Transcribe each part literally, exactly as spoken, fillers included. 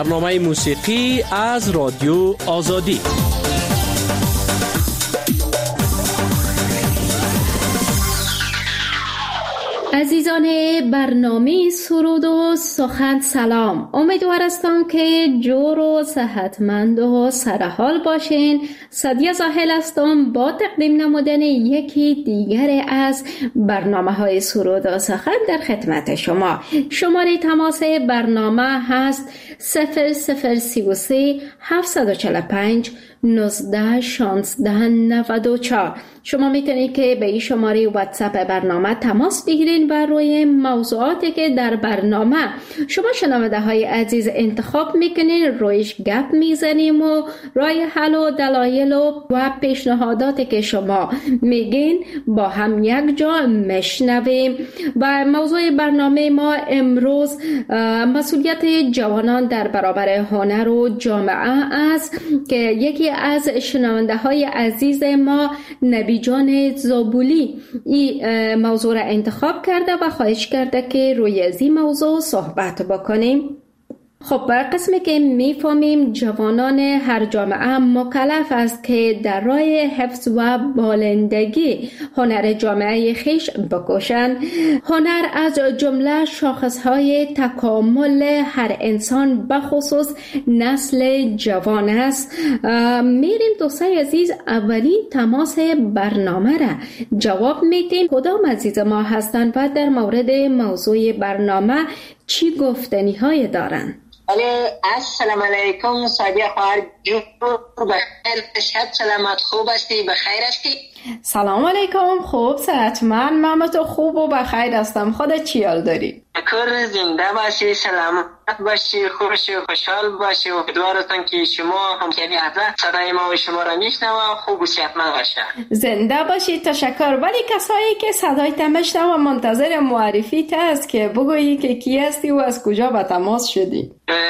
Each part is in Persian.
برنامه موسیقی از رادیو آزادی. عزیزان برنامه سرود و سخن سلام، امیدوار هستم که جور و صحتمند و سرحال باشین. سعدیه زاهل هستم با تقدیم نمودن یکی دیگر از برنامه های سرود و سخن در خدمت شما. شماره تماس برنامه هست صفر صفر سی و سه هفتصد و چهل و پنج نوزده شانزده نود و چهار. شما میتونید که به این شماره واتساپ برنامه تماس بگیرین و روی موضوعاتی که در برنامه شما شنونده های عزیز انتخاب میکنین رویش گپ میزنیم و رای حل و دلایل و, و پیشنهاداتی که شما میگین با هم یک جا میشنویم. و موضوع برنامه ما امروز مسئولیت جوانان در برابر هنر و جامعه است که یکی از شنونده های عزیز ما نبی جان زابولی این موضوع را انتخاب کرده و خواهش کرده که روی از این موضوع صحبت بکنیم. خب قسمی که میفهمیم جوانان هر جامعه مکلف است که در راه حفظ و بالندگی هنر جامعه خیش بکوشند. هنر از جمله شاخصهای تکامل هر انسان بخصوص نسل جوان است. میریم دوستای عزیز اولین تماس برنامه را جواب میدیم کدام عزیز ما هستند و در مورد موضوع برنامه چی گفتنی های دارند. السلام علیکم سعدیه خواهر جون، بخیر شب سلامت، خوب هستی؟ بخیر هستی؟ سلام علیکم، خوب صحتمند، من تو خوب و بخیر هستم. خودت چی حال داری؟ شکر، زنده باشی، سلامت باشی، خوش و خوشحال باشی و امیدوارم که شما هم که صدای ما و شما را میشنوم خوب و صحتمند باشه. زنده باشی، تشکر. ولی کسایی که صدایت میشنوم منتظر معرفیت است که بگویی که کی هستی و از کجا به تماس شدی.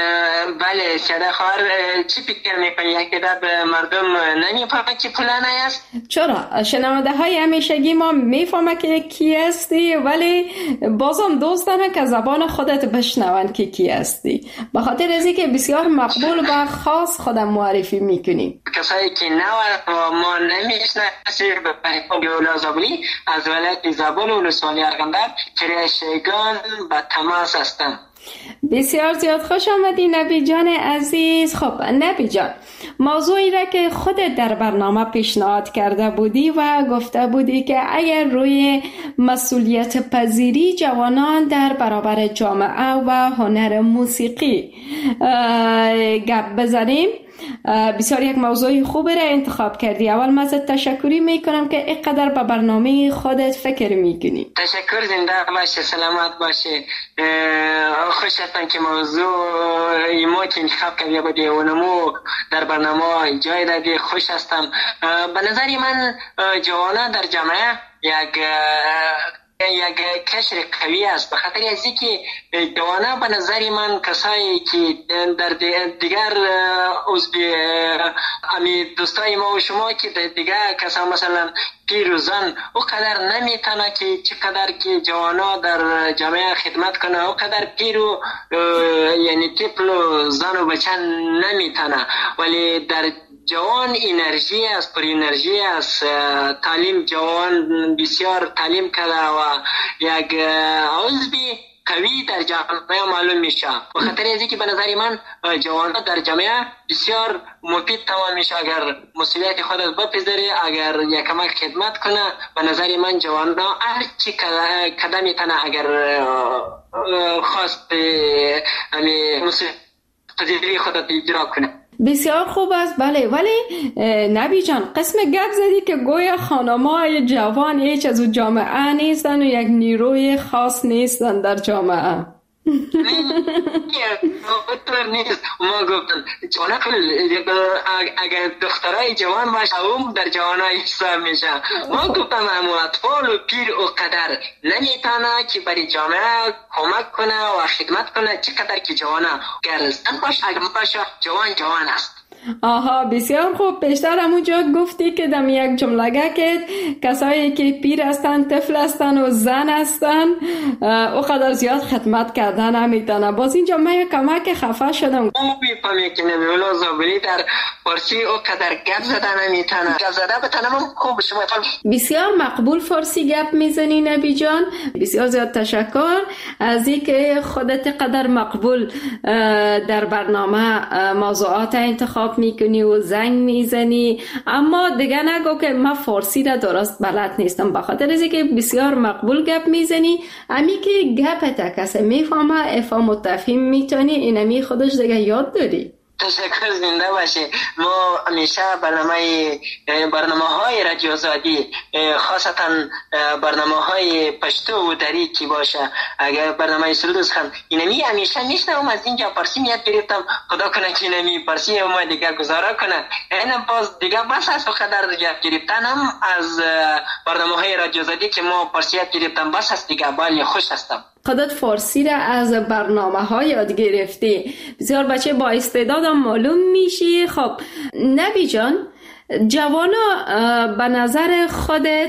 بله سعدیه خواهر، چی فکر میکنی که در مردم نمیفهمه که فلان است؟ چرا؟ شنونده های همیشگی ما میفهمه که کی هستی ولی بازم دوست دارن که زبان خودت بشنون که کی هستی. به خاطر از اینکه بسیار مقبول و خاص خودم معرفی میکنی. کسایی که نو ما نمیشناسیم به پیام اولا زابلی از ولایت زابل و ولسوالی ارغنداب کرشگان به تماس هستم. بسیار زیاد خوش آمدی نبی جان عزیز. خب نبی جان، موضوعی را که خودت در برنامه پیشنهاد کرده بودی و گفته بودی که اگر روی مسئولیت پذیری جوانان در برابر جامعه و هنر موسیقی گپ بزنیم، بسیار یک موضوع خوبی را انتخاب کردی. اول من ازت تشکری میکنم که اینقدر به برنامه خودت فکر میکنی. تشکر، زنده باشی، سلامت باشی. خوش هستم که موضوع ما که انتخاب کردی بودی اونمو در برنامه جای دادی. خوش هستم. به نظر من جوانان در جامعه یک یک کشر قوی است، به خاطر از اینکه جوانان به نظر من کسایی که در دیگر عضو امی دوستای ما و شما که دیگر کسا مثلا پیر و زن او قدر نمیتونه که چقدر که جوانا در جامعه خدمت کنه او قدر پیر و یعنی طفل و زن و بچه نمیتونه، ولی در جوان انرژی است، پر انرژی است. تعلیم جوان بسیار تعلیم کرده و یک عضوی قوی در جامعه معلوم میشه. به خاطر از اینکه به نظر من جوان در جامعه بسیار مفید تمام میشه اگر مسئولیت خودت بپذیری، اگر یکمک خدمت کنه. به نظر من جوان هر چی قدم میتونه اگر خواست همین مسئولیت پذیری خودت اجرا کنه. بسیار خوب است. بله، ولی نبی جان قسم گپ زدی که گویا خانم‌های جوان هیچ از اون جامعه نیستن و یک نیروی خاص نیستن در جامعه. نه نیست. ما گفتم جوان اگر دخترای جوان باشه اون در جوانای حساب میشه. ما گفتم اما اطفال و پیر و قدر نمیتونه که برای جامعه کمک کنه و خدمت کنه چقدر که جوانه گرزن باشه اگر باشه جوان جوان است. آها بسیار خوب. پیشتر همونجا گفتی که دم یک جملگه که کسایی که پیر هستن، طفل هستن و زن هستن او قدر زیاد خدمت کردن نمیتونه. باز اینجا من یک کمک خفه شدم. او بیفهمی که نبی الله زابلی در فارسی او قدر گپ زدن نمیتونه. گپ زده بتنم خوب شما بسیار مقبول فارسی گپ میزنی نبی جان. بسیار زیاد تشکر از اینکه خودت قدر مقبول در برنامه موضوعات انتخاب میکنی و زنگ میزنی. اما دیگه نگو که من فارسی را درست بلد نیستم، بخاطر از اینکه بسیار مقبول گپ میزنی. امی که گپ تا کسی میفهمه افهام و تفهیم میتونی، اینمی خودش دیگه یاد داری. تشکر، زنده باشه. ما همیشه برنامه برنامه های رادیو آزادی، خاصتا برنامه های پشتو و دری کی باشه، اگر برنامه سرود خان اینمی همیشه میشنوم. از اینجا پارسی میاد گرفتم، خدا کنه که اینمی پارسی ما دیگه گزارا کنه. این باز دیگه بس از قدر گپ گرفتنم از برنامه های رادیو آزادی که ما پارسی یاد گرفتم، بس از دیگه بالی خوش هستم. خودت فارسی را از برنامه ها یاد گرفتی، بسیار بچه با استعدادم معلوم میشی. خب نبی جان، جوانا به نظر خودت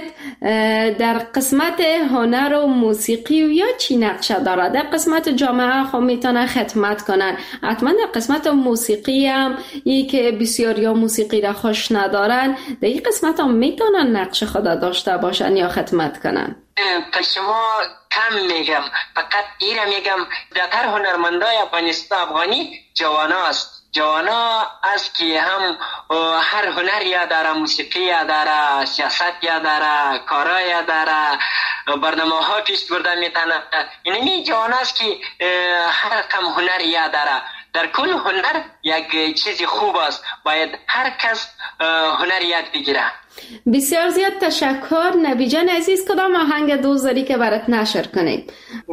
در قسمت هنر و موسیقی و یا چی نقشه داره؟ در قسمت جامعه خب میتونه خدمت کنن، حتما در قسمت موسیقی هم ای که بسیار یا موسیقی را خوش ندارن، در این قسمت هم میتونن نقش خود داشته باشن یا خدمت کنن. پس شما کم میگم، فقط ایرم میگم دتر هنرمندای افغانستان افغانی جوانا است. جوانا است که هم هر هنر یا داره، موسیقی یا داره، سیاست یا داره، کارا یا داره، برنامه ها پیش برده میتونه. اینمی جوانا است که هر کم هنر یا داره. در کل هنر یک چیزی خوب است، باید هر کس هنر یاد بگیره. بسیار زیاد تشکر نبی جان عزیز. کدام آهنگ دوست داری که برات نشر کنیم؟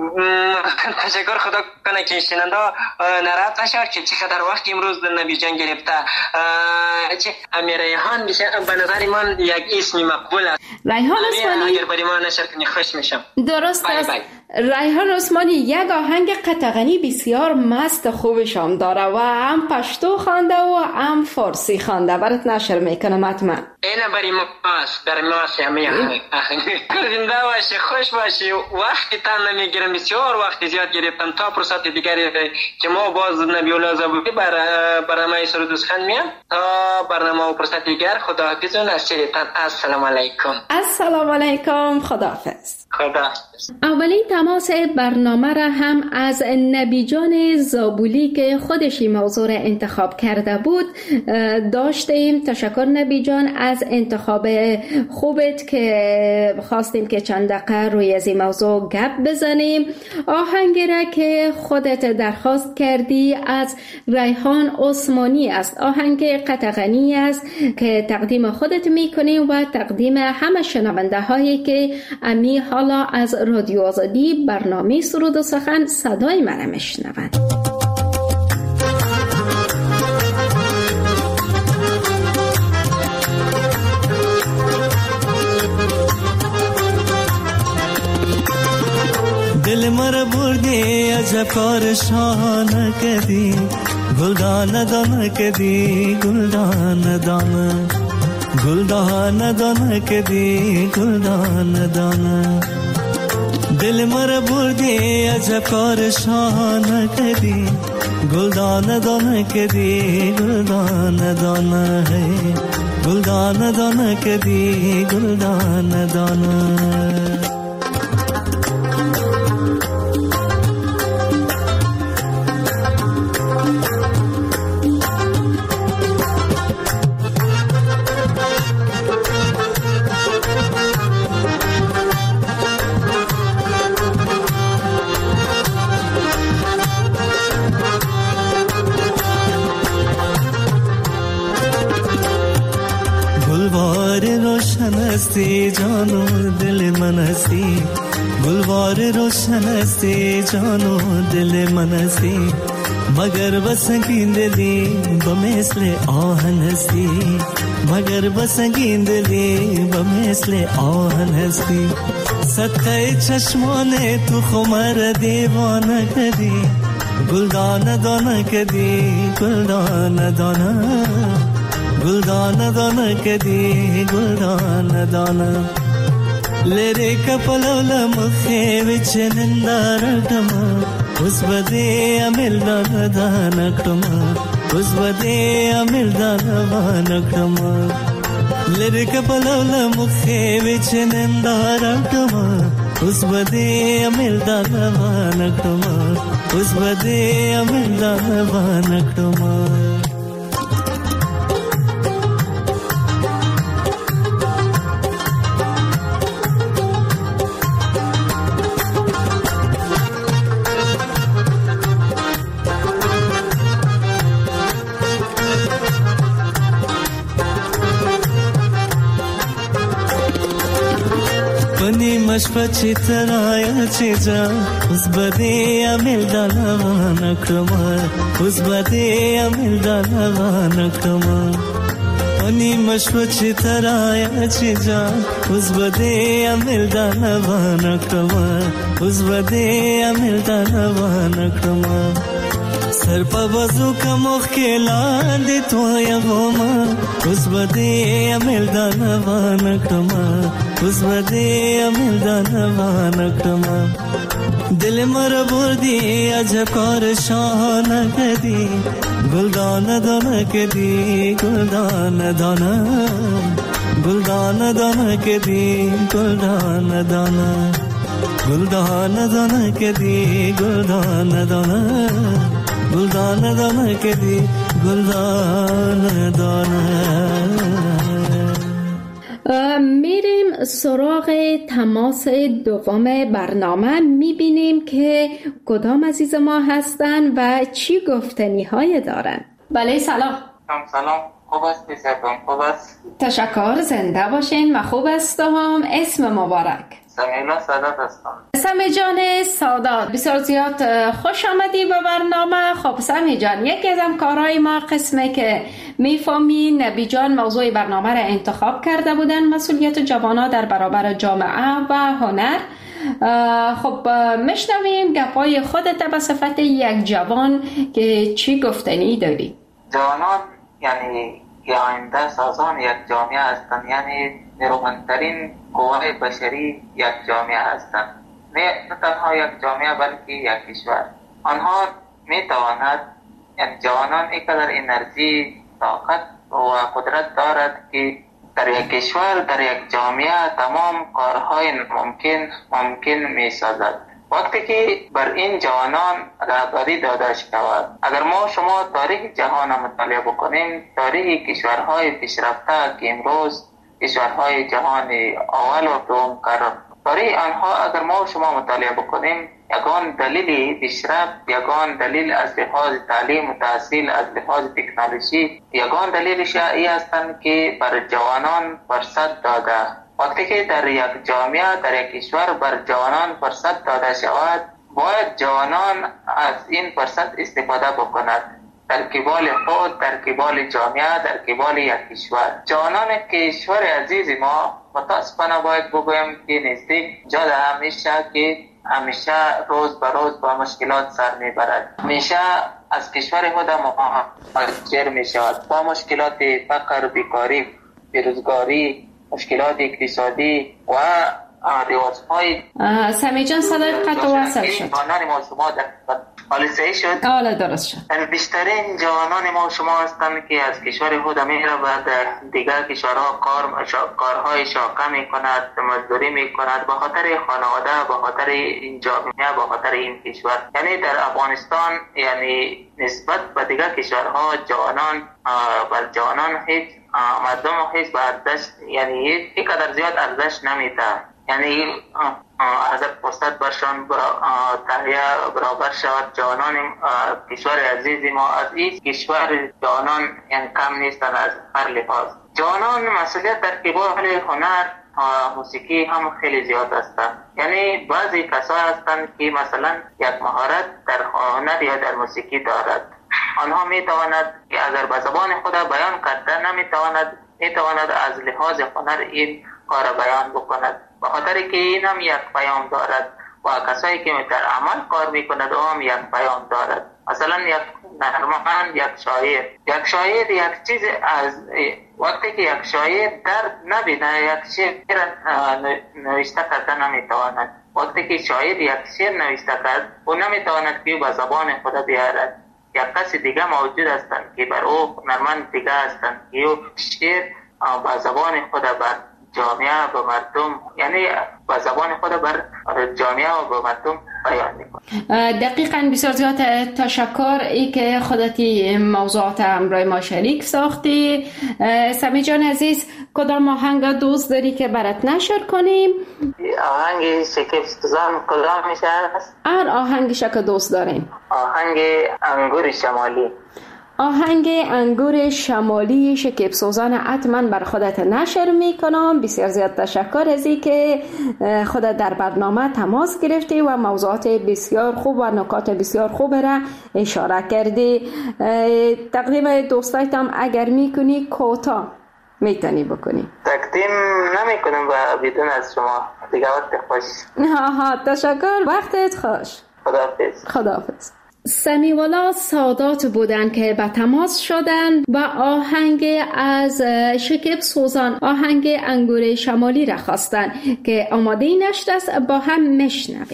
تشکر، خدا کنه که شنونده ناراحت نشه که چقدر وقت امروز نبی جان گرفته. چه امیر ریحان میشه به نظر من یک اسم مقبول است. ریحان عثمانی اگر برای ما نشر کنی خوش میشم. درست است. ریحان عثمانی یک آهنگ قطغنی بسیار مست خوبش هم داره و هم پشتو خوانده و هم فارسی خوانده، برات نشر میکنم حتما. اینه برای ما است، برای ما است همه آهنگ. زنده باشی، خوش باشی. وقتی تان نمیگیرم، بسیار وقتی زیاد گرفتم تا فرصت دیگری که ما باز نبی الله زابلی بر برنامه سرود خان میام. تا برنامه و فرصت دیگر خداحافظ و نصیرتان. السلام علیکم. السلام علیکم، خداحافظ. خداحافظ. اولین تماس برنامه را هم از نبی جان زابلی که خودش این موضوع را انتخاب کرده بود داشتیم. تشکر نبی جان از انتخاب خوبت که خواستیم که چند دقیقه روی از این موضوع گپ بزنیم. آهنگی را که خودت درخواست کردی از ریحان عثمانی است، آهنگ قطغنی است که تقدیم خودت میکنیم و تقدیم همه شنونده هایی که امی حالا از رادیو آزادی برنامه سرود و سخن صدای من میشنوند. دل مر بردی عجب کار شان کدی، گلدان دان کدی، گلدان دان، گلدان دان کدی، گلدان دان. دل مر بردی عجب کار شان کدی، گلدان دان کدی، گلدان دان ہے، گلدان دان کدی، گلدان دان. हस्ती जानो दिल मनसी, गुलवार रोशन हस्ती जानो दिल मनसी, मगर बसंगीन दिली बमेसले आहन हस्ती, मगर बसंगीन दिली बमेसले आहन हस्ती. सत्कय चश्मों ने तू खुमर दीवाना करी, گلدانه دانه کدی گلدانه دانه گلدانه دانه کدی گلدانه دانه لری کپلول مخه وچ نندارټما اوس بده امل دانه دانه کړما اوس بده امل دانه وانه کړما لری کپلول مخه وچ نندارټما اوس بده امل دانه وانه کړما اوس بده امل دانه وانه کړما مشپچی ترایا چې جا اوس بده امل دلوان کړما اوس بده امل دلوان کړما اني مشپچی ترایا چې جا اوس بده امل دلوان کړما اوس بده امل دلوان کړما سر په وزو کومخ کې لاندې تویا وما اوس بده امل دلوان کړما اوس بده امل دلوان کړما دل مر بور دی اجکار شان کدی گلدان دان کدی گلدان دان گلدان دان کدی گلدان دان گلدان دان کدی گلدان دان گلدان دان کدی گلدان دان. میریم سراغ تماس دوم برنامه، میبینیم که کدام عزیز ما هستن و چی گفتنی های دارن. بله سلام. سلام، خوب هستی؟ خوب است؟ تشکر، زنده باشین و خوب هستم. اسم مبارک؟ سمیلا سادات هستم. سمی جان سادات، بسیار زیاد خوش آمدی به برنامه. خب سمی جان، یکی از همکارای ما قسمه که میفهمی نبی جان موضوع برنامه را انتخاب کرده بودن، مسئولیت جوانان در برابر جامعه و هنر. خب میشنویم گپای خودت به صفت یک جوان که چی گفتنی داری؟ جوانان یعنی آینده سازان یک جامعه هستند، یعنی نیرومندترین قوای بشری یک جامعه هستند، نه تنها یک جامعه بلکه یک کشور. آنها می تواند، یعنی جوانان اینقدر انرژی، طاقت و قدرت دارد که در یک کشور، در یک جامعه تمام کارهای ممکن ممکن می سازد. وقتی که بر این جوانان رهبری داده شود، اگر ما شما تاریخ جهان مطالعه بکنیم، تاریخ کشورهای پیشرفته که امروز کشورهای جهان اول و دوم قرار، تاریخ آنها اگر ما شما مطالعه بکنیم، یگان دلیل پیشرفت، یگان دلیل از لحاظ تعلیم و تحصیل، از لحاظ تکنولوژی، یگان دلیلش این هستند که بر جوانان فرصت داده. وقتی که در یک جامعه، در یک کشور بر جوانان فرصت داده شود، باید جوانان از این فرصت استفاده بکنند در قبال خود، در قبال جامعه، در قبال یک کشور. جوانان کشور عزیز ما متاسفانه باید بگویم که نزدیک جاده همیشه که همیشه روز به روز با مشکلات سر میبرد، همیشه از کشور خود مهاجر می شود با مشکلات فقر، بیکاری، بیروزگاری، مشکلات اقتصادی و ریاضهای. سمی جان صدای قطع وصل شد. جوانان ما شما در حال صحیح شد؟ حالا درست شد. بیشترین جوانان ما شما هستند که از کشور خود میره و در دیگر کشورها کار کارهای شاقه میکند، مزدوری میکند، به خاطر خانواده، به خاطر این جامعه، به خاطر این کشور. یعنی در افغانستان، یعنی نسبت به دیگر کشورها جوانان بر جوانان هیچ مردم هیچ به ارزش، یعنی یک قدر زیاد ارزش نمیده. یعنی از فرصت برشان تهیه برابر شود. جوانان کشور عزیز ما از این کشور جوانان یعنی کم نیستند از هر لحاظ. جوانان مسئولیت در قبال هنر، موسیقی هم خیلی زیاد است. یعنی بعضی کسا هستند که مثلا یک مهارت در هنر یا در موسیقی دارد، آنها می تواند که اگر به زبان خود بیان کرده نمی تواند، می تواند از لحاظ هنر این کار بیان بکند، به خاطر که این هم یک پیام دارد. و کسایی که در عمل کار میکند او هم یک پیام دارد. مثلا یک نرمخوان، یک شاعر یک شاعر یک چیز از وقتی که یک شاعر درد نبینه یک شعر نوشته کرده نمیتواند. وقتی که شاعر یک شعر نوشته کرد او نمیتواند که به زبان خود بیارد. یک کسی دیگه موجود هستند که بر او هنرمند دیگه هستند که او شعر به زبان خود بر جامعه به مردم، یعنی به زبان خود بر جامعه و به مردم بیان میکنه. دقیقاً. بسیار زیاد تشکر ای که خودتی موضوعات همراه ما شریک ساختی. سمی جان عزیز، کدام آهنگ دوست داری که برات نشر کنیم؟ آهنگ شکیب سوزان کدام میشه است؟ هر آهنگی که دوست داریم. آهنگ انگور شمالی. آهنگ انگور شمالی شکیب سوزان حتما بر خودت نشر میکنم. بسیار زیاد تشکر از این که خودت در برنامه تماس گرفتی و موضوعات بسیار خوب و نکات بسیار خوب را اشاره کردی. تقدیم دوستایت هم اگر میکنی کوتاه میتونی بکنی. تقدیم نمیکنم و بدون از شما. دیگه وقت خوش. ها تشکر. وقتت خوش. خداحافظ. خداحافظ. سمیوالا سادات بودن که به تماس شدن و آهنگ از شکیب سوزان، آهنگ انگور شمالی را خواستن که آماده نشد است. با هم میشنویم.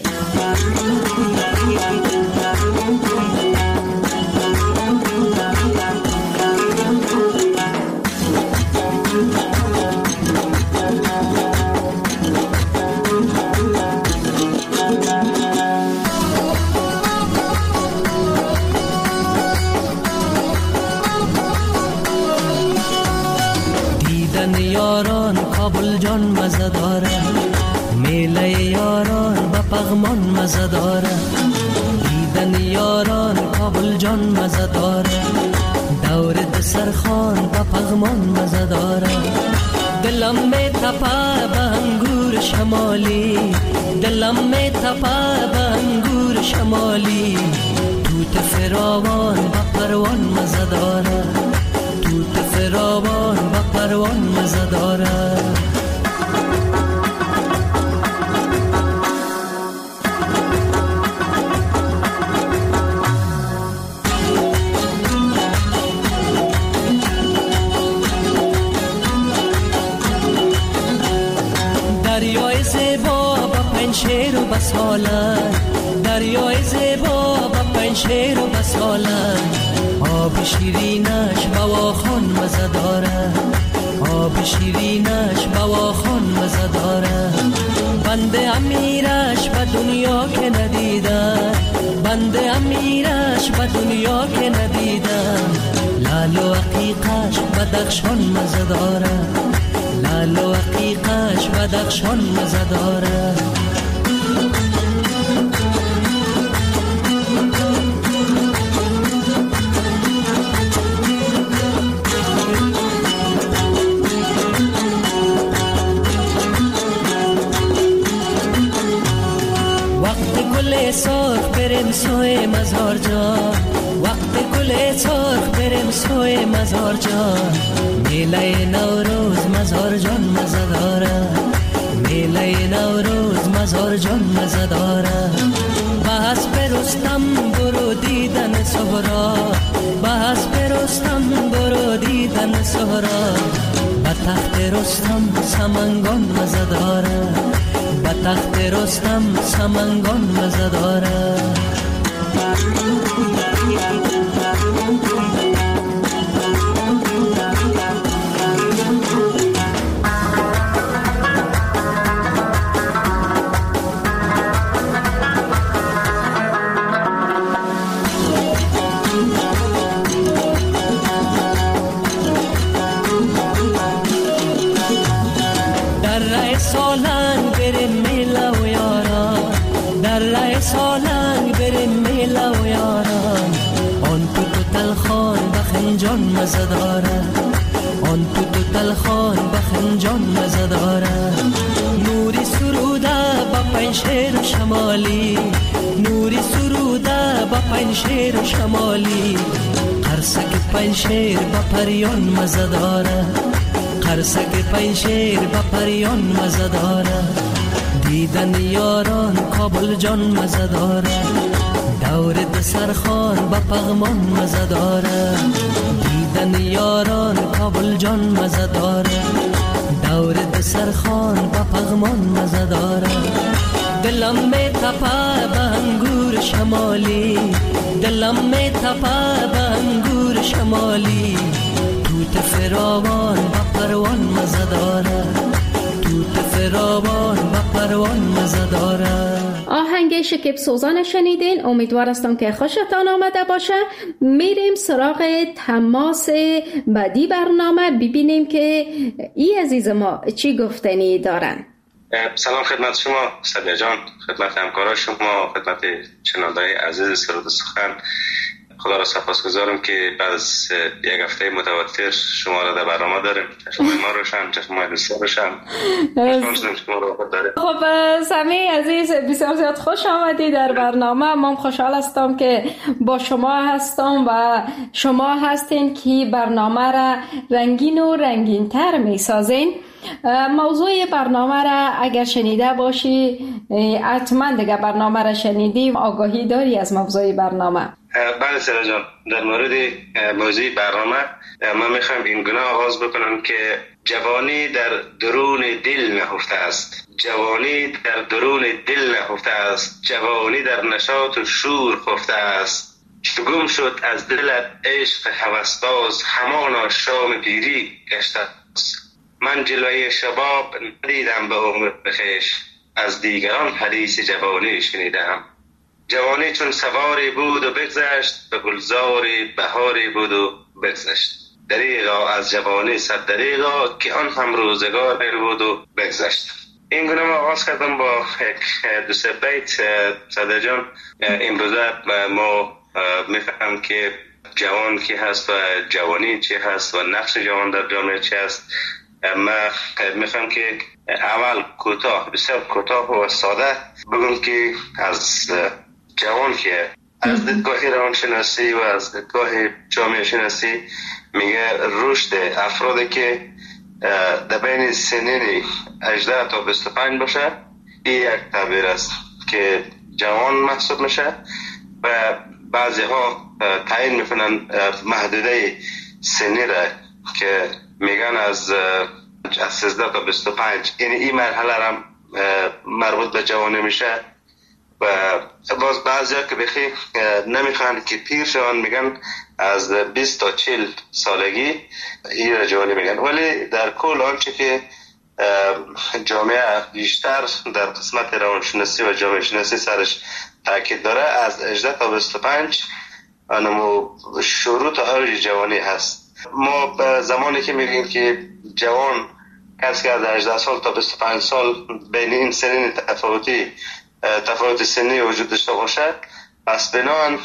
یاران کابل جان مزه داره، میله یاران با پغمان مزه داره. دیدن یاران کابل جان مزه داره، دور دسرخان با پغمان مزه داره. دلم می تپه به انگور شمالی، دلم می تپه به انگور شمالی. توت فراوان با پروان مزه داره، توت فراوان با پروان مزه داره. دریای زیبا با پنشیر و بساله، دریای زیبا با پنشیر و بساله. آب شیرینش بواخان مزه داره، آب شیرینش بواخان مزه داره. بنده امیرش به دنیا که ندیدم، بنده امیرش به دنیا که ندیدم. لال و عقیقش بدخشان مزه داره، لال و عقیقش بدخشان مزه داره. سرخ بریم سوی مزار جان، وقت گل سرخ بریم سوی مزار جان. میله نوروز مزار جان مزه داره، میله نوروز مزار جان مزه داره. بحث برستم برو دیدن سهرا، بحث برستم برو دیدن سهرا. به تخت رستم سمنگان مزه داره، به تخت رستم سمنگان مزه داره. در رای سالنگ بریم میله و یاران، در رای سالنگ بریم میله و یاران. آن تو تو تلخان بخنجان مزه داره، آن تو تو تلخان بخنجان مزه داره. نوری سروده با پنشیر شمالی، نوری سروده با پنشیر شمالی. قرصک پنشیر با پریان مزه داره، قرصک پنشیر با پریان مزه داره. دیدن یاران کابل جان مزه داره، دور دسرخان با پغمان مزه داره. دیدن یاران کابل جان مزه داره، دور دسرخان با پغمان مزه داره. دلم می تپه به انگور شمالی، دلم می تپه به انگور شمالی. توت فراوان با پروان مزه داره، توت فراوان با پروان مزه داره. آهنگ شکیب سوزان شنیدین. امیدوار هستم که خوشتان آمده باشه. میریم سراغ تماس بعدی برنامه، ببینیم که ای عزیز ما چی گفتنی دارن. سلام خدمت شما صدیقه جان، خدمت همکاران شما، خدمت شنونده‌های عزیز سرود سخن. خدا را سپاسگزارم که بعد از یک هفته متواتر شما را در برنامه داریم. چشم ما روشن، چشم ما دوست روشن. خب سمی عزیز، بسیار زیاد خوش آمدی در برنامه. من خوشحال هستم که با شما هستم و شما هستین که برنامه را رنگین و رنگین تر می سازین. موضوع برنامه را اگر شنیده باشی، حتما دیگه برنامه را شنیدیم، آگاهی داری از موضوع برنامه؟ بله سرا جان، در مورد موضوع برنامه من میخوام این گونه آغاز بکنم که جوانی در درون دل نهفته است، جوانی در درون دل نهفته است، جوانی در نشاط و شور خفته است. چو گم شد از دلت عشق هوسباز، همانا شام پیری گشته است. من جلوه شباب ندیدم به عمر بخیش، از دیگران حدیث جوانی شنیدم. جوانی چون سواری بود و بگذشت، به گلزاری بهاری بود و بگذشت. دریغا از جوانی صد دریغا، که آن هم روزگار بود و بگذشت. این گونه ما آغاز کردم با دو سه بیت صدیقه جان. امروزه ما میفهم که جوان کی هست و جوانی چی هست و نقش جوان در جامعه چی هست. ما میفهم که اول کوتاه، بسیار کوتاه و ساده بگم که از جوان که از دیدگاه روانشناسی و از دیدگاه جامعه شناسی میگه رشد افرادی که در بین سنین هجده تا بیست و پنج باشه، این یک تعبیر است که جوان محسوب میشه و بعضی ها تعیین میکنن محدوده سنی را که میگن از از سیزده تا بیست و پنج، یعنی این مرحله را مربوط به جوانی میشه. و باز بعضی ها که بخی نمیخوان که پیر شوند، میگن از بیست تا چهل سالگی این را جوانی میگن. ولی در کل آنچه که جامعه بیشتر در قسمت روانشناسی و جامعه شناسی سرش تاکید داره، از هجده تا بیست و پنج انمو شروع تا اوج جوانی هست. ما زمانی که میگیم که جوان کسی که از هجده سال تا بیست و پنج سال بین این سنین تفاوتی تفاوت سنی وجود داشته باشه، پس بنابراین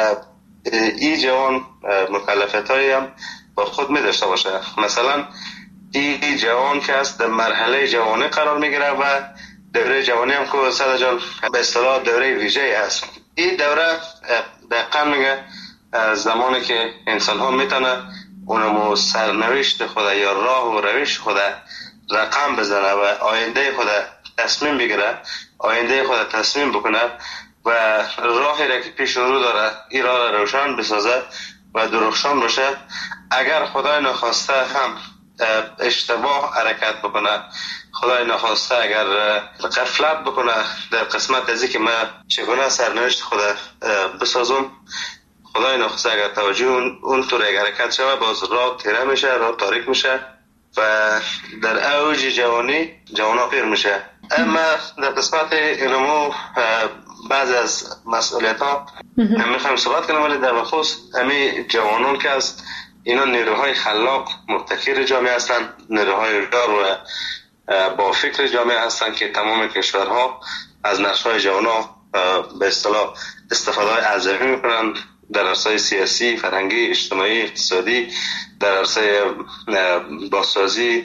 این جوان مکلفیت هایی هم با خود می داشته باشه. مثلا این جوان که است در مرحله جوانی قرار میگیره و دوره جوانی هم که صدیقه جان به اصطلاح دوره ویژه است. این دوره دقیقا میگه زمانی که انسان ها میتونه اونمو سرنوشت خود یا راه و روش خود رقم بزنه و آینده خود تصمیم بگیره، آینده خود تصمیم بکنه و راهی را که پیش رو داره این راه را روشن بسازه و درخشان باشه. اگر خدای نخواسته هم اشتباه حرکت بکنه، خدای نخواسته اگر غفلت بکنه در قسمت ازی که من چگونه سرنوشت خود بسازم، خدای نخواسته اگر توجه اون, اون طور اگر حرکت شوه، باز راه تیره میشه، راه تاریک میشه و در اوج جوانی جوانا پیر میشه. اما در قسمت اینمو بعض از مسئولیت ها هم میخوایم صحبت کنم، ولی در خصوص همین جوانان که از اینا نیروهای خلاق مبتکر جامعه هستن، نیروهای دار و با فکر جامعه هستن که تمام کشورها از نقش‌های جوانا به اصطلاح استفاده ارزشی میکنن در عرصه سیاسی، فرهنگی، اجتماعی، اقتصادی، در عرصه بازسازی،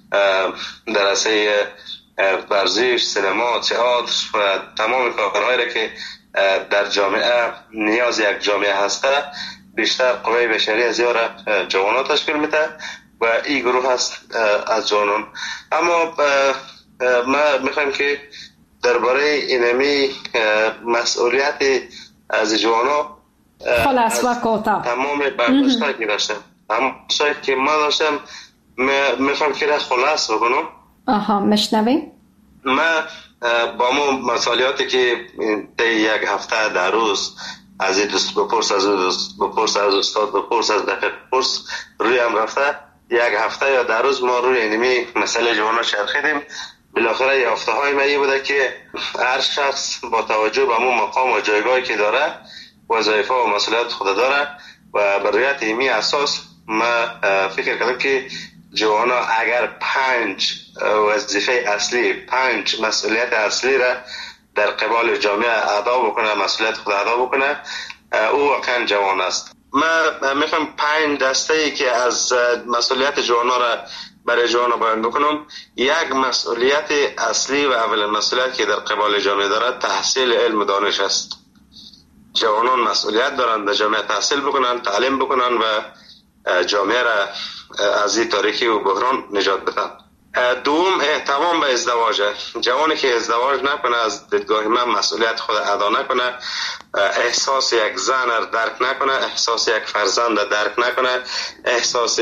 در عرصه ورزش، سینما، تئاتر و تمام کارهایی را که در جامعه نیاز یک جامعه هسته، بیشتر قوه بشری از یاره جوانان تشکیل میده و این گروه هست از جوانان. اما ما میخوایم که درباره اینمی مسئولیت از جوانا خلاص و کوتاه تمام برداشت‌هایی که داشتم، اما شاید که ما داشتم میخوام که را خلاص بکنم. آها مشنویم. من با ما مسئولیاتی که طی یک هفته در روز از این دوست بپرس، از دوست بپرس، از استاد بپرس، از دقیق بپرس روی هم رفته، یک هفته یا در روز ما روی اینمی مسئله جوانا چرخیدیم. بالاخره یافته های من بوده که هر شخص با توجه به همون مقام و جایگاهی که داره وظایفه و مسئولیت خود داره و بر رویت ایمی اساس ما فکر کردم که جوانا اگر پنج وظیفه اصلی، پنج مسئولیت اصلی را در قبال جامعه ادا بکنه، مسئولیت خود ادا بکنه، او واقعا جوان است. من میخوام پنج دسته ای که از مسئولیت جوانا را برای جوانا بیان بکنم. یک مسئولیت اصلی و اولین مسئولیت که در قبال جامعه دارد تحصیل علم و دانش است. جوانان مسئولیت دارند در جامعه تحصیل بکنن، تعلیم بکنن و جامعه را از این تاریکی و بحران نجات بدن. دوم احتمام به ازدواج. جوانی که ازدواج نکنه، از دیدگاه من مسئولیت خود ادا نکنه، احساس یک زن را درک نکنه، احساس یک فرزند را درک نکنه، احساس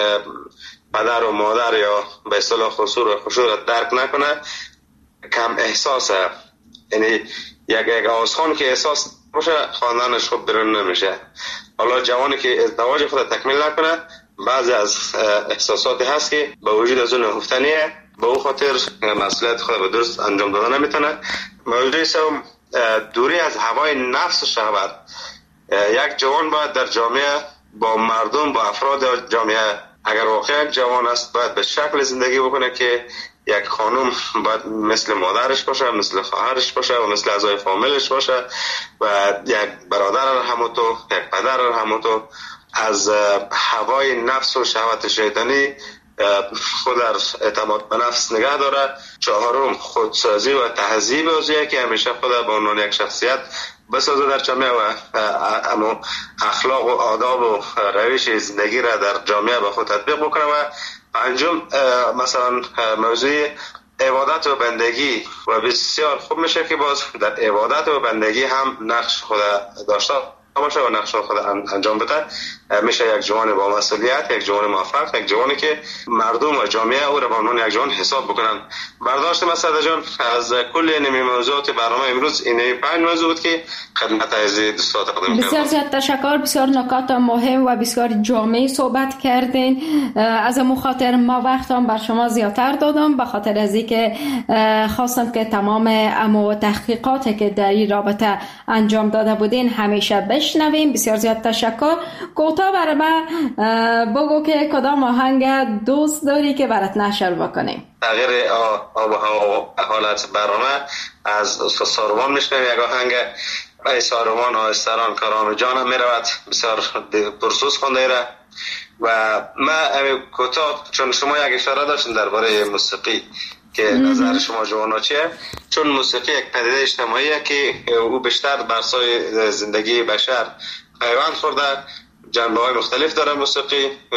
پدر و مادر یا به اصطلاح خسور و خشوع را درک نکنه، کم احساسه. یعنی یک یک آسخان که احساس باشه خواندنش خوب درون نمیشه. حالا جوانی که ازدواج خود تکمیل نکنه، بعضی از احساساتی هست که به وجود از اون نهفتنیه، به اون خاطر مسئولیت خود به درست انجام دادن نمیتونه. موضوع سوم دوری از هوای نفس و شهوت. یک جوان باید در جامعه با مردم، با افراد جامعه، اگر واقعا جوان است باید به شکل زندگی بکنه که یک خانم باید مثل مادرش باشه، مثل خواهرش باشه و مثل اعضای فامیلش باشه و یک برادر همونطور، یک پدر همونطور. از هوای نفس و شهوت شیطانی خود در اعتماد به نفس نگه داره. چهارم خودسازی و تهذیب اوضاعی که همیشه خود به عنوان یک شخصیت بسازه در جامعه و اما اخلاق و آداب و روش زندگی را در جامعه به خود تطبیق بکنه. و پنجم مثلا موضوع عبادت و بندگی و بسیار خوب میشه که باز در عبادت و بندگی هم نقش خود داشته باشه و نقش خود انجام بده. میشه یک جوان با مسئولیت، یک جوان موفق، یک جوانی که مردم و جامعه او را به عنوان یک جوان حساب بکنن. برداشت مسعود جان از کل این موضوعات برنامه امروز این پنج موضوع بود که خدمت عزیز دوستان تقدیم کردم. بسیار زیاد تشکر. بسیار نکات مهم و بسیار جامع صحبت کردین. از امو خاطر ما وقتم بر شما زیادتر دادم، به خاطر از اینکه خواستم که تمام امو تحقیقاتی که در این رابطه انجام داده بودین همیشه بشنویم. بسیار زیاد تشکر. کوتاه برای من بگو که کدام آهنگ دوست داری که برات نشر بکنیم. تغییر آب و هوا حالت برنامه از استاد ساروان میشنم. یک آهنگ ای ساروان آهستران کاران جانم میرود، بسیار پرسوز خونده را. و من کوتاه، چون شما یک اشاره داشتین درباره موسیقی که نظر شما جوانا چیه، چون موسیقی یک پدیده اجتماعیه که او بیشتر بر سای زندگی بشر پیوند خورده، جنبه های مختلف داره موسیقی و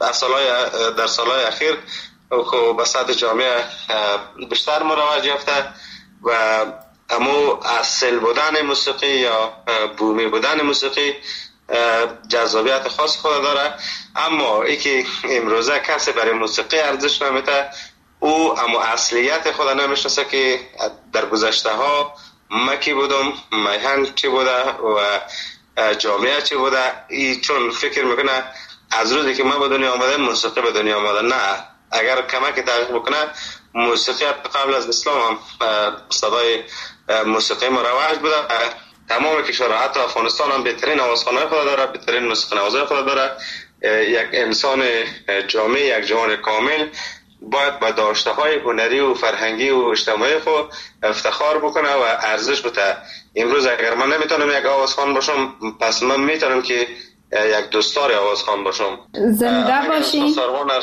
در سالهای اخیر به سطح جامعه بیشتر مروج یافته و اما اصل بودن موسیقی یا بومی بودن موسیقی جذابیت خاص خود داره. اما ای که امروزه کسی برای موسیقی ارزش نمیده، او اما اصلیت خود نمیشناسه که در گذشته ها مکی بودم، میهن چی بوده و جامعه چی بوده. ای چون فکر میکنه از روزی که من به دنیا آمده موسیقی به دنیا آمده. نه، اگر کمک تحقیق بکنه موسیقی قبل از اسلام هم صدای موسیقی مروج بوده. تمام کشورها حتی افغانستان هم بهترین آوازخوانای خود داره، بهترین موسیقی نوازای خود داره. یک انسان جامع، یک جوان کامل باید با داشته های هنری و فرهنگی و اجتماعی خود افتخار بکنه و ارزش بده. امروز اگر من نمیتونم یک آوازخوان باشم، پس من میتونم که یک دوستدار آوازخوان باشم. زنده باشین.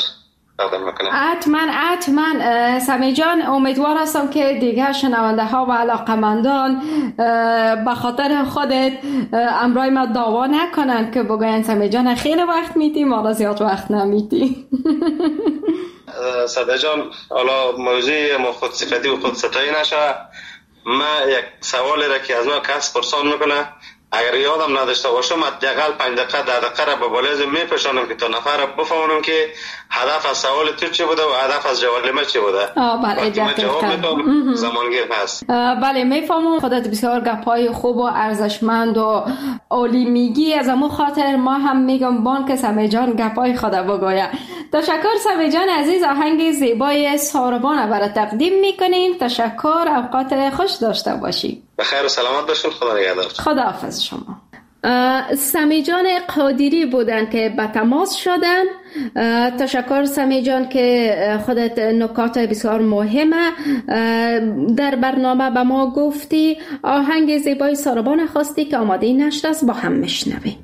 حتما حتما سمی جان، امیدوار هستم که دیگر شنونده ها و علاقمندان به خاطر خودت امرای ما دعوا نکنن که بگوین سمی جان خیلی وقت میتی، ما را زیاد وقت نمیتی. صدر جان، حالا موضوع ما خود صفتی و خود ستایی نشه. من یک سوالی را که از ما کس پرسان میکنه اگر یادم نداشته باشم حداقل پنج دقیقه ده دقیقه را به بالای میپشانم که تا نفر را بفهمونم که هدف از سوال تو چی بوده و هدف از جواب ما چی بوده. بله دقیقاً زمانگیر هست. بله میفهمم. خودت بسیار گپای خوب و ارزشمند و عالی میگی. از امو خاطر ما هم میگم بانک سمی جان گپای خود بگوید. تشکر سمی جان عزیز. آهنگ زیبای ساربان برای تقدیم میکنیم. تشکر. اوقات خوش داشته باشی. بخیر و سلامت باشین. خدا نگهدار. خداحافظ شما. سمی جان قادری بودن که به تماس شدن. تشکر سمی جان که خودت نکات بسیار مهمه در برنامه به ما گفتی. آهنگ زیبای ساربان خواستی که آماده نشر است، با هم میشنویم.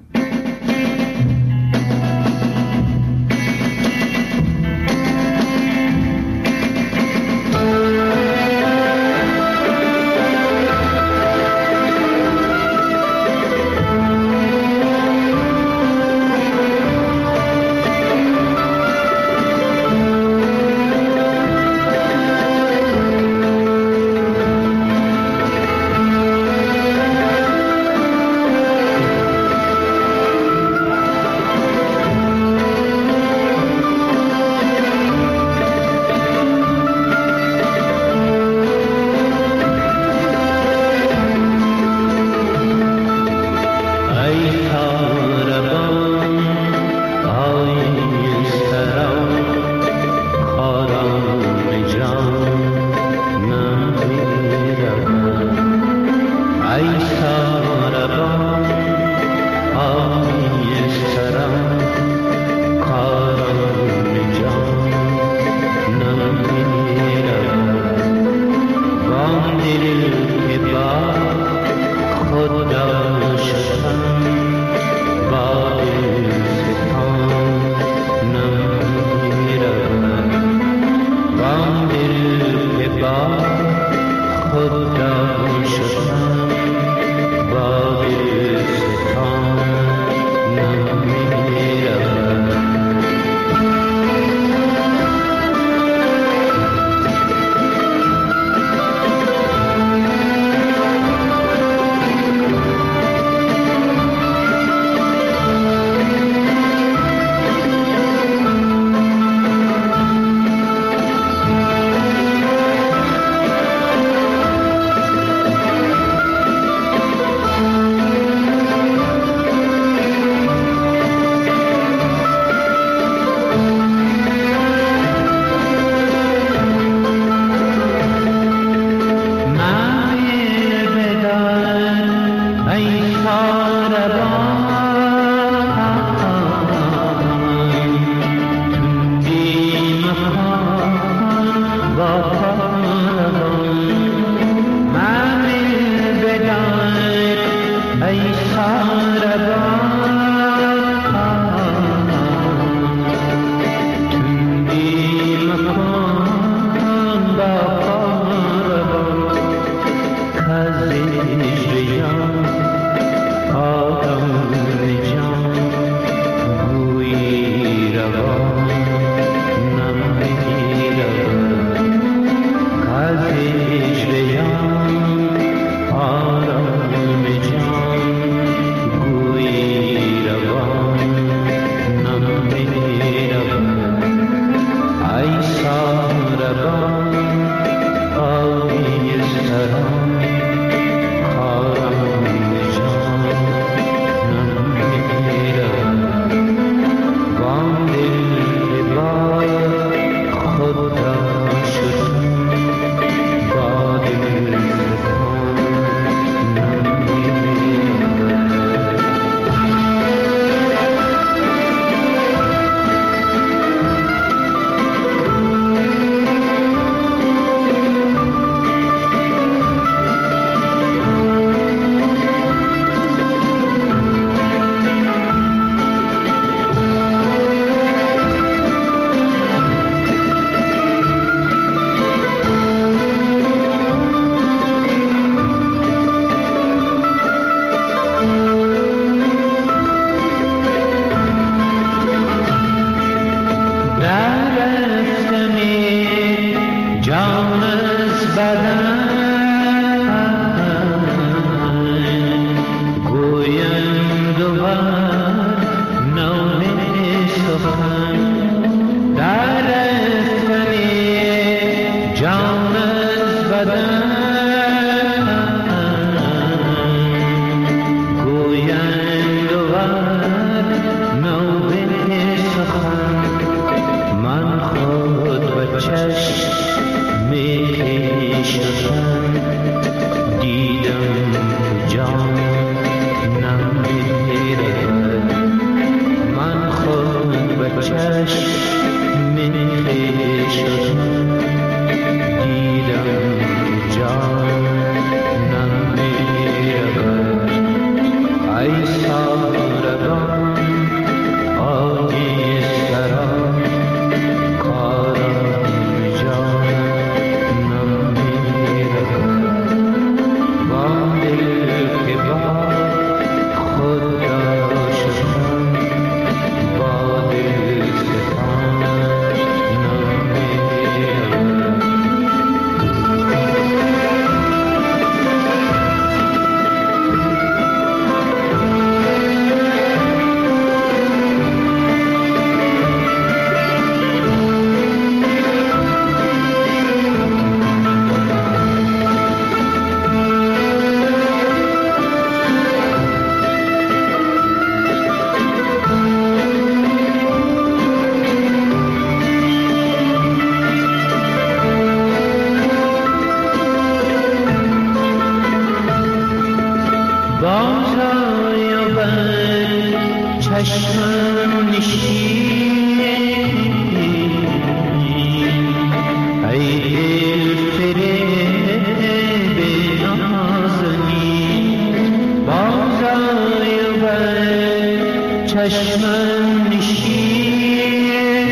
چشمم نشین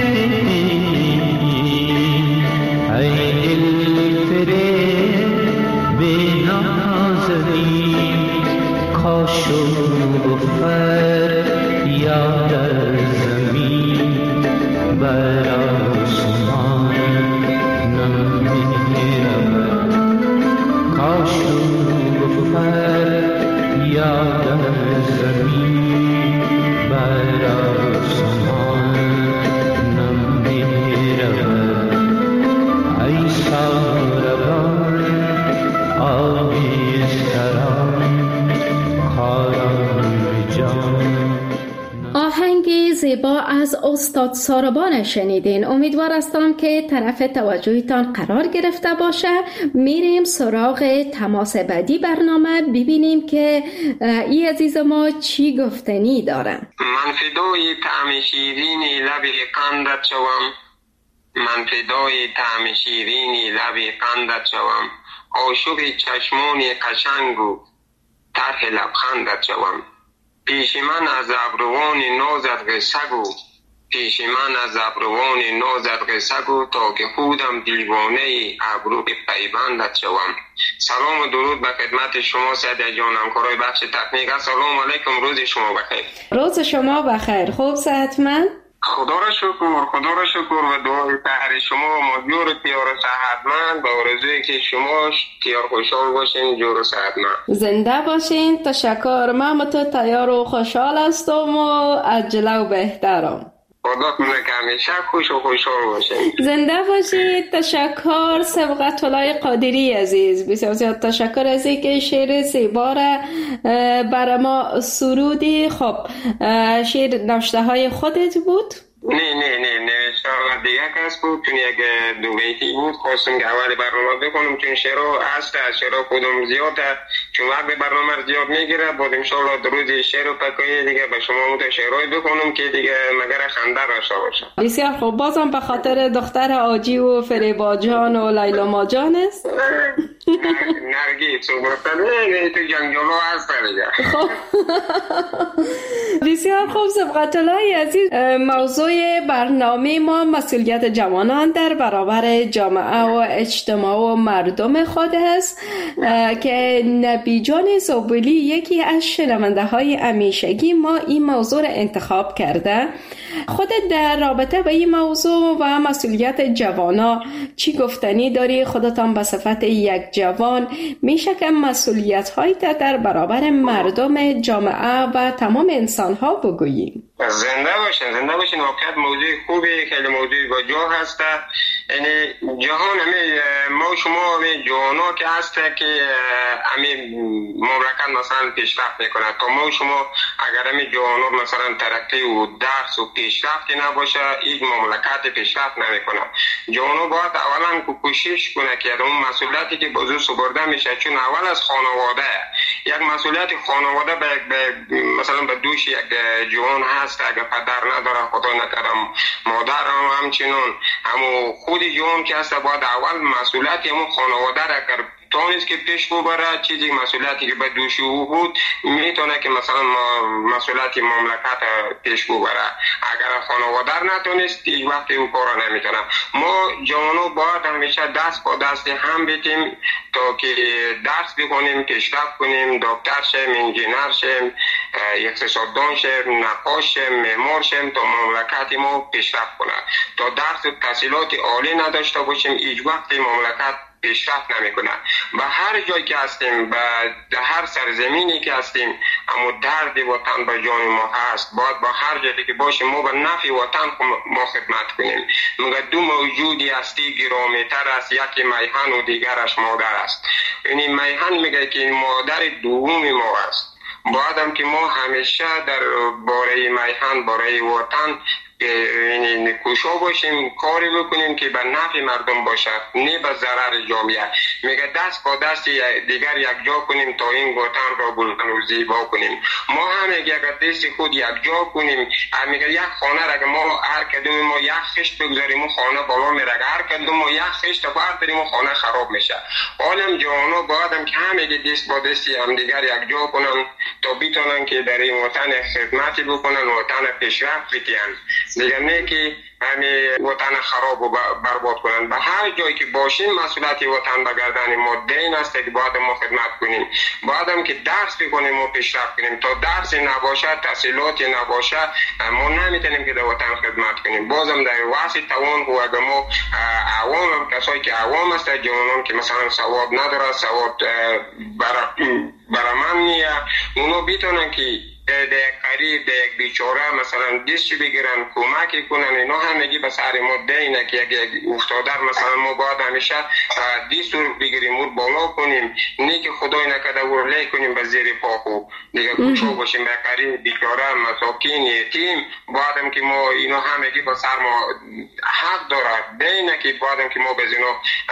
ای دل فریب به نازنین کاش و گفر یاد زمین بر آسمان نمیرود کاش و گفر یاد زمین بر آسمان نمیرود ای ساربان آبی سران کاران جان. آهنگ زیبا از استاد ساربان شنیدین. امیدوار هستم که طرف توجهتان قرار گرفته باشه. میریم سراغ تماس بعدی برنامه ببینیم که ای عزیز ما چی گفتنی دارن. من فدای طعم شیرین لب قندت شوم، من فدای طعم شیرین لب قندت شوم، عاشق چشمان قشنگ و طرح لبخندت شوم. پیش من از ابروان نازت قصه گو، پیش من از ابروان نازت قصه گو، تا که خودم دیوانه ابرو پیوندت شوم. سلام و درود به خدمت شما سعید جان، همکارای بخش تکنیک. سلام علیکم، روز شما بخیر. روز شما بخیر. خوب صحتمند؟ خدا را شکر، خدا را شکر و دعای تهر شما و ما جور تیار و صحتمند با آرزوی که شما تیار خوشحال باشین، جور و صحتمند. زنده باشین. تشکر. من تو تیار و خوشحال هستم و عجله و بهترم. خدا کنه که همیشه خوش و خوشحال باشین. زنده باشید. تشکر سبقت الله قادری عزیز، بسیار زیاد تشکر از اینکه شعر زیبا را برای ما سرودی. خب شعر نوشته های خودت بود؟ نه نه نه نوشته دیگه کس بود، چون یک دو بیتی بود. خواستم که اول برنامه بکنم چون شعر هست، شعر خودم زیاده، چون وقت برنامه زیاد میگیره. بعد انشالله در روز شعر و پکایی دیگه به شما مت شعرهای بکنم که دیگه مگر خنده داشته باشه. بسیار خوب. بازم به خاطر دختر آجی و فریبا جان و لیلا ما جان است. نرگی تو گفتنه تو جنگلو هست دیگه. خب بسیار خوب سبقت الله عزیز. موضوع برنامه ما مسئولیت جوانان در برابر جامعه و اجتماع و مردم خود است که نبی جان زوبلی یکی از شنونده های همیشگی ما این موضوع را انتخاب کرده. خودت در رابطه با این موضوع و مسئولیت جوانان چی گفتنی داری؟ خودتان به صفت یک جوان میشه که مسئولیت هایی در برابر مردم جامعه و تمام انسان ها بگوییم؟ زنده باشین، زنده باشین. واقعیت موضوع خوبی، خیلی موضوع با جا هست. یعنی جهان همه ما شما همه جوانا که هست که همه مملکت مثلا پیشرفت میکنه. تا ما شما اگر همه جوانا مثلا ترقی و درس و پیشرفت نباشه، این مملکت پیشرفت نمیکنه. جوانا باید اولا کوشش کنه که اون مسئولیتی که بازو سپرده میشه، چون اول از خانواده یک مسئولیت خانواده به, به مثلا به دوش یک جوان هست. اگر پدر نداره خدا نکردم مادر هم همچنان، همو خود جوان که هست باید اول مسئولیت همون خانواده را اگر تونست که پیش ببره، چیزی مسئولیتی که به دوش او بود میتونه که مثلا مسئولیت مملکت پیش ببره. اگر خانواده نتونست هیچ وقت او کار نمیتونه. ما جوانو باید همیشه دست با دست هم بیتیم تا که درس بخونیم، پیشرفت کنیم، دکتر شیم، انجینر شیم، اقتصاددان شیم، نقاش شیم، معمار شیم، تا مملکت ما پیشرفت کنه. تا درس و تحصیلات عالی نداشته باشیم هیچ وقت مملکت پیشرفت نمیکنه. به هر جایی که هستیم، به هر سرزمینی که هستیم، اما درد وطن به جان ما هست. باید با هر جایی که باشیم ما به نفع وطن ما خدمت کنیم. مگر دو موجودی هستی گرامی‌تر است، یکی میهن و دیگرش مادر است. یعنی میهن میگه که مادر دوم ما است. باید هم که ما همیشه در باره میهن، باره وطن یعنی کوشا باشیم، کاری بکنیم که به نفع مردم باشد، نه به ضرر جامعه. میگه دست با دست دیگر یک جا کنیم تا این وطن را بلند و زیبا کنیم. ما هم اگر دست خود یک جا کنیم، میگه یک خانه را اگر ما هر کدوم ما یک خشت بگذاریم اون خانه بالا میره، هر کدوم ما یک خشت برداریم اون خانه خراب میشه. حالا جوانا باید که همه دست با دستی هم دیگر یک جا کنن تا بیتونن که در این وطن خدمتی بکنن، وطن پیشرفت بتین، دیگر نه که همه وطن خراب و برباد کنن. به هر جایی که باشیم مسئولیت وطن به گردن ما دین است که باید ما خدمت کنیم، باید هم که درس بکنیم و پیشرفت کنیم. تا درس نباشه، تحصیلات نباشه، ما نمیتونیم که در وطن خدمت کنیم. بازم در واسه توان و اگر ما عوام هم کسایی که عوام است، جوانان که مثلا سواد نداره، سواد برامن نیه، اونا بیتونن که در قریب در یک بیچاره مثلا دستی بگیرن، کمکی کنن. اینا همگی به سر ما دینه که یک افتادر مثلا ما باید همیشه دست رو بگیریم و بالا کنیم، نه که خدای نکرده ورلی کنیم به زیر پاخو دیگه کوچو باشیم. به قریب بیچاره مساکین یتیم بایدم که ما اینا همگی به سر ما حق داره، دینه که بایدم که ما به اینا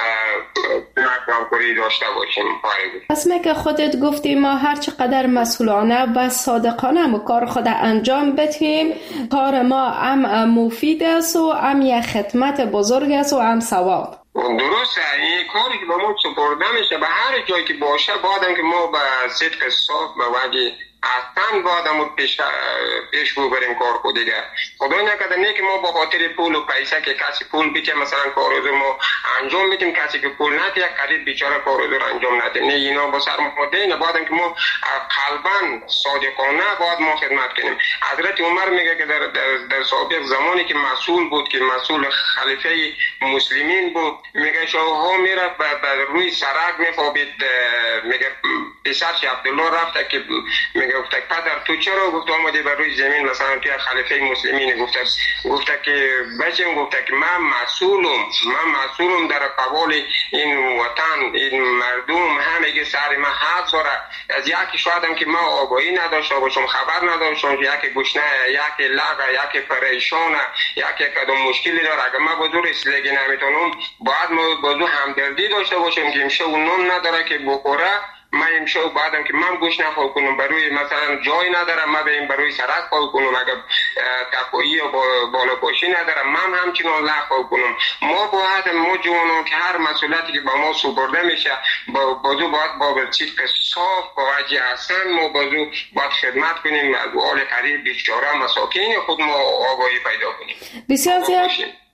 همکاری داشته باشیم. اسمه که خودت گفتی ما هر چقدر مسئولانه و صادقانه و کار خود انجام بدهیم، کار ما هم مفید است و هم یک خدمت بزرگ است و هم ثواب. درسته، این کاری که به ما سپرده میشه به هر جایی که باشه باید که ما به صدق صاف به وجه اصلا باید همون پیش, پیش ببریم کار خود دیگر. خدای نکرده نه که ما با خاطر پول و پیسه که کسی پول بیچه مثلا کارو ما انجام میدیم، کسی که پول نده یک قریب بیچاره کارو رو انجام نده. نه، اینا با سر ما دینه باید که ما قلبا صادقانه باید ما خدمت کنیم. حضرت عمر میگه که در, در, در سابق زمانی که مسئول بود، که مسئول خلیفه مسلمین بود، میگه شاهها میره بر روی سرک میخوابید. میگه پسرش عبدالله رفته که میگه گفته پدر تو چرا گفت آمدی بر روی زمین مثلا توی خلیفه مسلمین؟ گفته گفته که بچم، گفته که من مسئولم، من مسئولم در قبال این وطن، این مردم، همه سر من حق داره. از یکی شایدم که ما آگاهی نداشته باشم، خبر نداشتم، یکی گشنه، یکی لغه، یکی پریشانه، یکی کدوم مشکلی داره، اگر ما بزرگ اسلگی نمیتونم باید ما بزرگ همدردی داشته باشم که امشه و نون نداره که بخوره. من امشه و بعدم که من گوش نخواه کنم، بروی مثلا جای ندارم من به این بروی سرک خواه کنم، اگر تقویی و بالا پاشی ندارم من همچنان لغ خواه کنم. ما باید ما جوانان که هر مسئولیتی که با ما سپرده میشه با بازو باید با صدق صاف با وجه اصلا ما بازو باید خدمت کنیم، از آل قریب بیچاره مساکین خود ما آگاهی پیدا کنیم. بسیار زیاد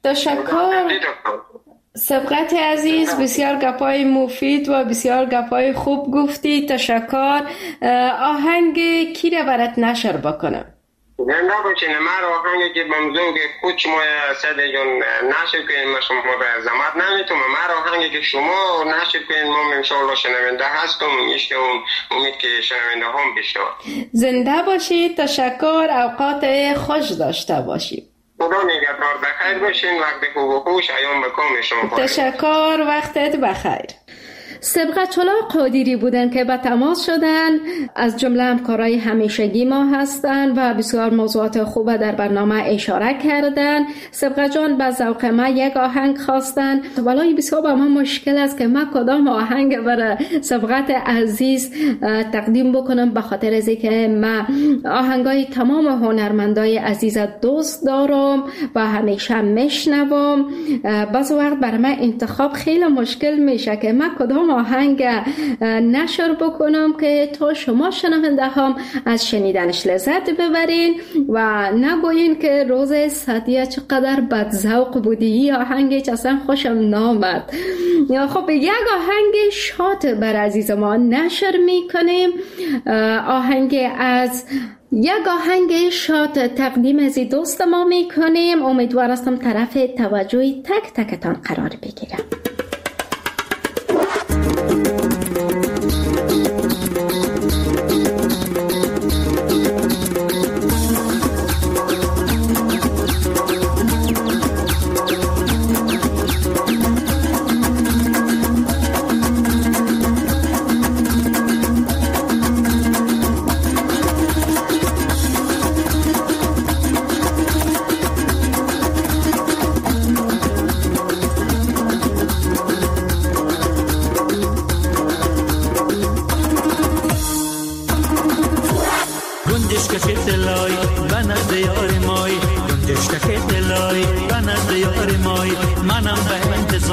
تشکر سبقت عزیز، بسیار گپای مفید و بسیار گپای خوب گفتی. تشکر. آهنگ کی را برات نشر بکنم؟ زنده باشین. من آهنگی که بمزوگ خود شما سد جون نشر کنیم، ما شما به زحمت نمیتونم. من آهنگی که شما نشر کنیم ما انشاءالله شنونده هستم، میشه امید که شنونده هم بشنوند. زنده باشید. تشکر. اوقات خوش داشته باشید. خدا نگهدار. بخیر باشین. وقت خوب و خوش ایام بکام شما. تشکر. وقتت بخیر. سبقت‌الله قادری بودن که به تماس شدن، از جمله همکارای همیشگی ما هستند و بسیار موضوعات خوب در برنامه اشاره کردن. سبقت جان به ذوق ما یک آهنگ خواستن. ولی بسیار با ما مشکل است که ما کدام آهنگ برای سبقت عزیز تقدیم بکنم، به خاطر از اینکه ما آهنگای تمام هنرمندای عزیز دوست دارم و همیشه میشنوم. بعض وقت برای من انتخاب خیلی مشکل میشه که ما کدام آهنگ نشر بکنم که تا شما شنونده هم از شنیدنش لذت ببرین و نگوین که روز سعدیه چقدر بدذوق بودی، این آهنگ اصلا خوشم نامد. خب یک آهنگ شاد بر عزیز ما نشر میکنیم. آهنگ از یک آهنگ شاد تقدیم از دوست ما میکنیم. امیدوار هستم طرف توجه تک تکتان قرار بگیرم.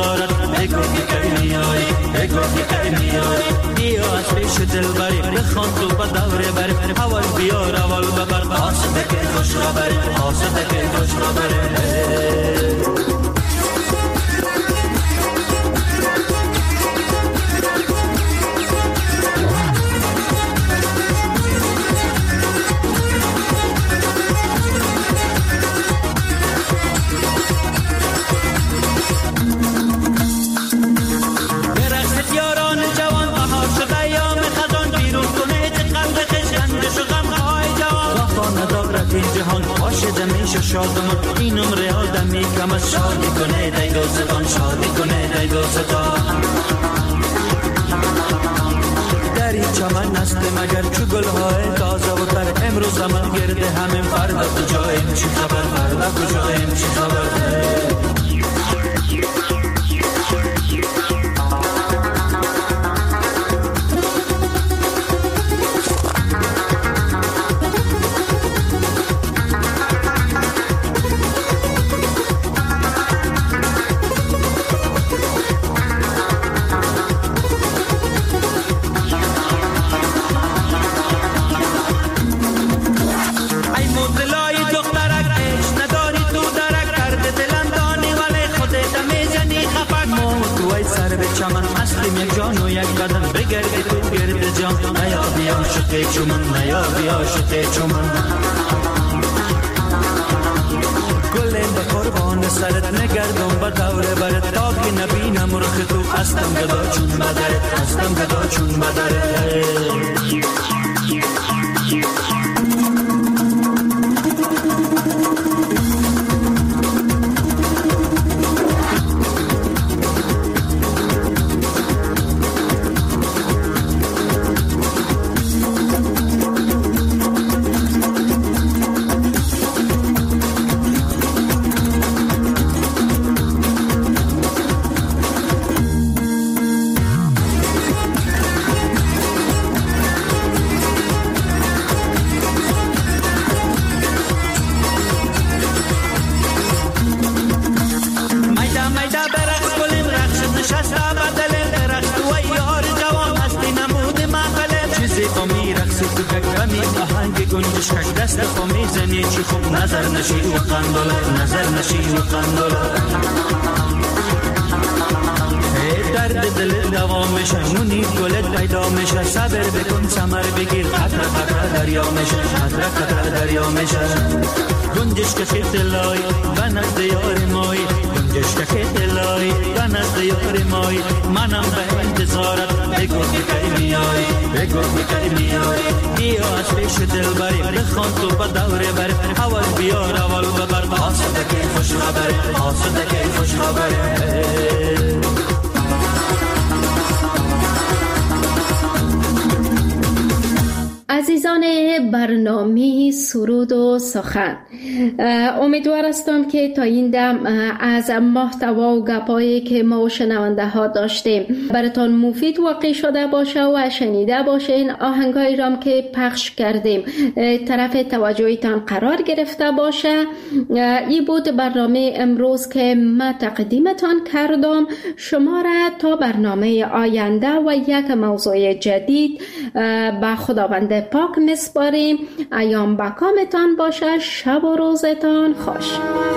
دارد بگو که کی میای بگو که کی میای بیا از پیش دلبری بخوان تو با دوره بری اول بیار اول ببر آسده که خوش را بری آسده که خوش را بری جهان عاشق میشه شادمان این عمر آدمی کم از شادی کنه دی دوستان شادی کنه دی دوستان در این چمن است مگر چو گلهای تازه و تر امروز عمل گرده همین فردا کجاییم چی خبر فردا کجاییم چی خبر چومن نیا بیا شده چومن گلیم به قربان سرت نگردم با دوره برد تا که نبینم رخ تو هستم گدا چون بدرت هستم گدا چون بدرت نظر نشی و قندوله نظر نشی و قندوله درد دل دوام میشه مونی گلت پیدا میشه صبر بکن ثمر بگیر قطره قطره دریا میشه قطره قطره دریا میشه گنجش که خیت لای و نزد یار مای گنجش که خیت لای و نزد یار مای منم به انتظارت بگو که کی میای بگو که کی میای بیا از پیش دلبری بخوان تو با دوره بری اول بیار اول ببر آسده که خوش خبری آسده که خوش خبری عزیزان برنامه سرود و سخن، امیدوار هستم که تا این دم از محتوا و گپایی که ما و شنونده ها داشتیم براتون مفید واقع شده باشه و شنیده باشین. آهنگایی رام که پخش کردیم طرف توجهتان قرار گرفته باشه. این بود برنامه امروز که ما تقدیمتان کردم. شما را تا برنامه آینده و یک موضوع جدید به خداوند پاک میسپاریم. ایام بکامتان باشه. شب و روزتان خوش.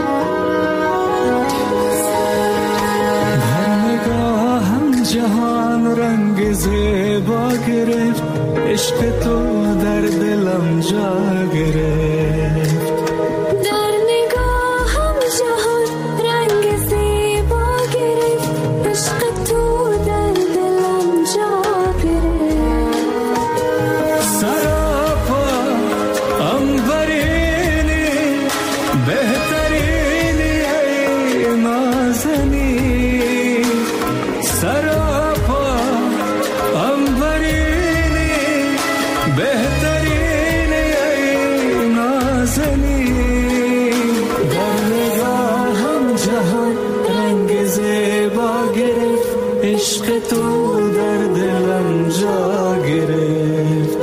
در نگاهم جهان رنگ زیبا گرفت، عشق تو در دلم جا گرفت. در نگاهم جهان رنگ زیبا گرفت، عشق تو در دلم جا گرفت. سراپا انبرینی بهترینی ای نازنی، سراپا انبرینی بهترینی ای نازنی. در نگاهم جهان رنگ زیبا گرفت، عشق تو در دلم جا گرفت.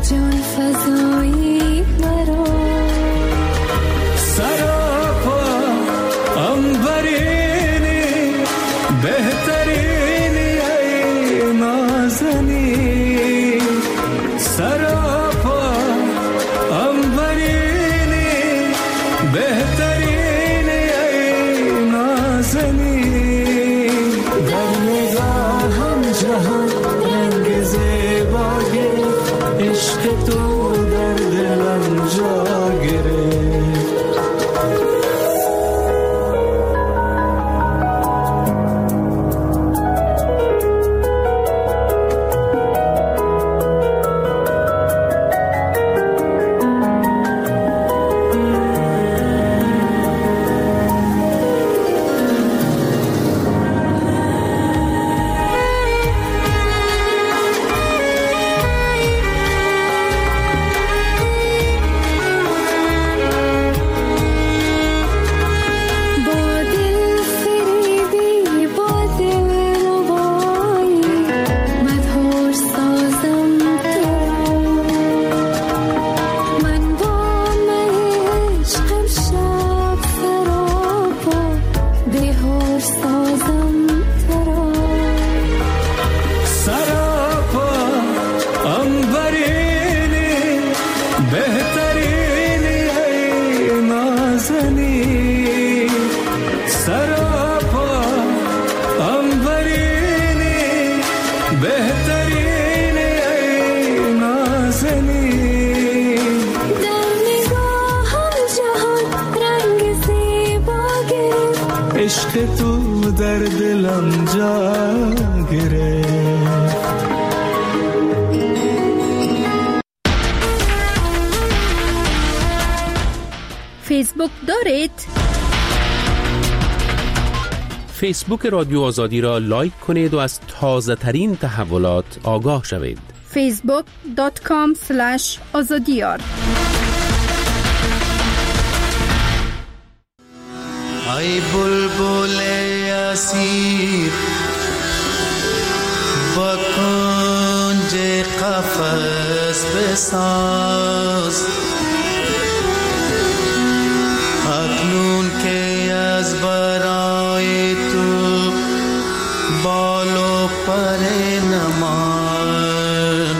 جان فضایی مرا سراپا انبرینی بهترینی ای نازنین سراپا انبرینی بهترینی ای نازنین در نگاهم جهان رنگ زیبا گرفت عشق تو در دلم جا گرفت عشق تو در دلم جا گرفت. فیسبوک دارید؟ فیسبوک رادیو آزادی را لایک کنید و از تازه ترین تحولات آگاه شوید. فیسبوک دات کام اسلش آزادیار. ای بلبل اسیر با کنج قفس بساز، اکنون که از برای تو بال و پر نمان،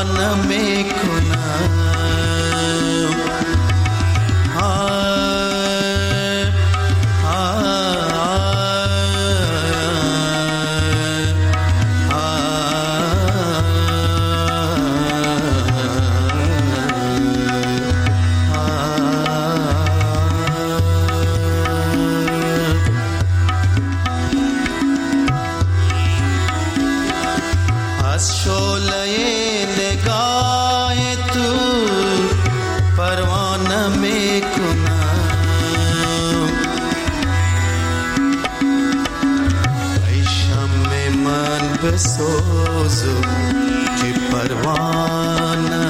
بسوزو که پروانه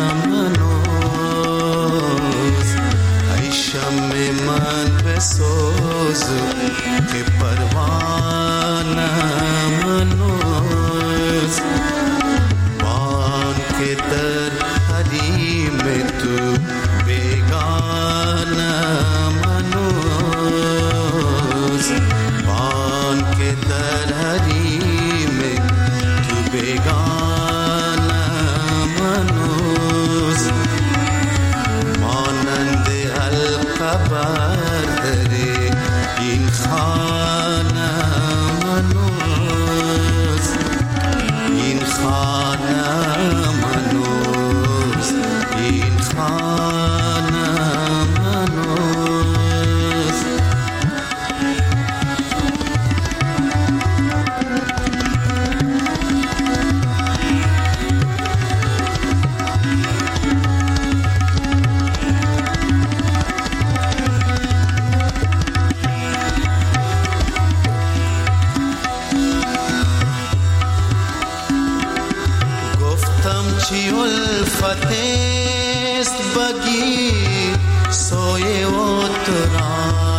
منوز ای شمع من بسوزو که پروانه منوز بان که در حریم تو بیگانه منوز بان که در حریم بیگانه منوز مانند حلقه برداری این خانه منوز این خانه منوز این خانه منوز چی الفت است بگی سوی اتران